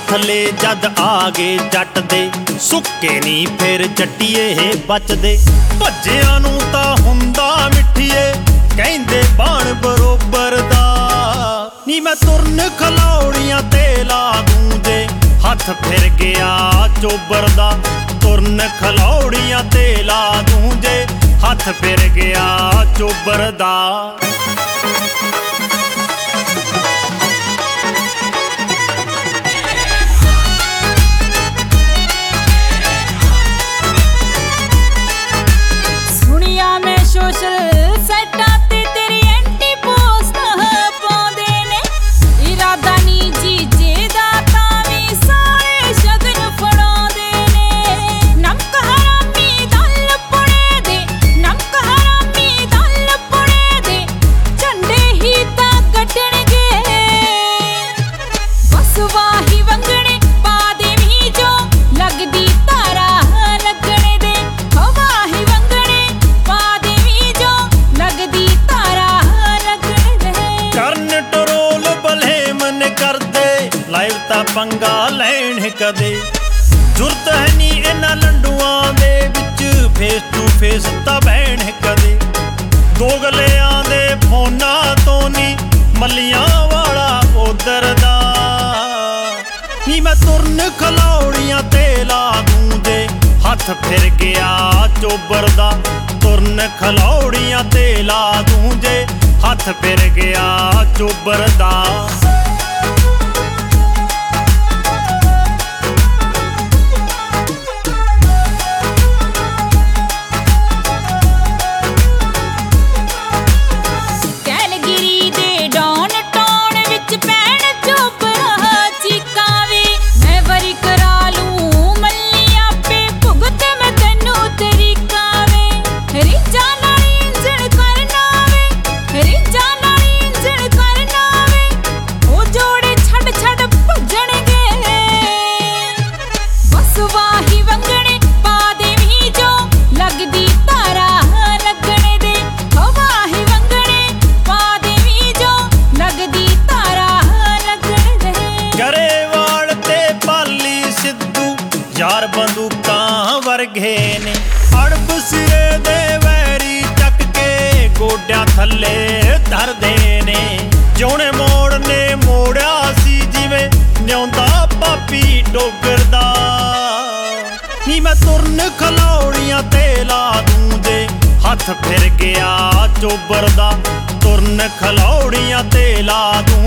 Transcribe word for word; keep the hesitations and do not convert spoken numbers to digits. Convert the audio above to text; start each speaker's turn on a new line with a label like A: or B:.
A: थले जद आ गए जट दे सुक्के नी फिर जट्टीए बचदे भज्जियां नूं तां हुंदा मिठीए कहंदे बाण बरोबर दा नी मैं तुरन खलौड़ियां ते ला दूं जे हथ फिर गया चोबर दा तुरन खलौड़ियां ते ला दूं जे हथ फिर गया चोबर दा
B: सोशल सैटां ते तेरी एंटी पोस्ट पाउंदे ने इरादा नी जीजे दा तां वी सारे शगन फड़ाउंदे ने नमक हरामी दल पुणे दे नमक हरामी दल पुणे दे झंडे ही तां कट्टणगे बस वाही वंगणे पा देवी जो लगदी तारा लगणे दे वाही वंगणे पा लगदी तारा लगणे दे करन टरोल भले मन करदे लाइव ता पंगा लैण कदे जुरत है नी इन्हां लंडुआं दे विच फेस टू फेस ता बैण कदे दोगलियां दे फोनां तो नी मलियां वाला उधर दा नी मैं तुरन खलौड़ियां ते ला दूं जे हथ फिर गया चोबर दा तुरन खलौड़ियां ते ला दूं जे हथ फिर गया चोबर दा कैलगिरी दे डॉन टाउन विच पैण चोबरा चीकावे मैं वरी करा लूं मल्लियां पे भुगत मैं तैनू तरीका वे रिचा नाल इंजण करना वे रिचा नाल इंजण करना वे ओ जोड़े छड़ छड़ भजणगे बस वाही वंगणे पा देवी जो लगदी तारा लगणे दे वाही वंगणे पा देवी जो लगदी तारा लगणे दे गरेवाल ते पाली सिद्धू यार बंदूकां वर्गे ने अड़ब सिरे दे वैरी चक के गोड्यां थल्ले धरदे ने जोने मोड़ ने मोड़िया सी जिवें न्योंदा पापी डोगर दा नी मैं तुरन खलौड़ियां ते ला दूं जे हथ फिर गया चोबर दा तुरन खलौड़ियां ते ला दूं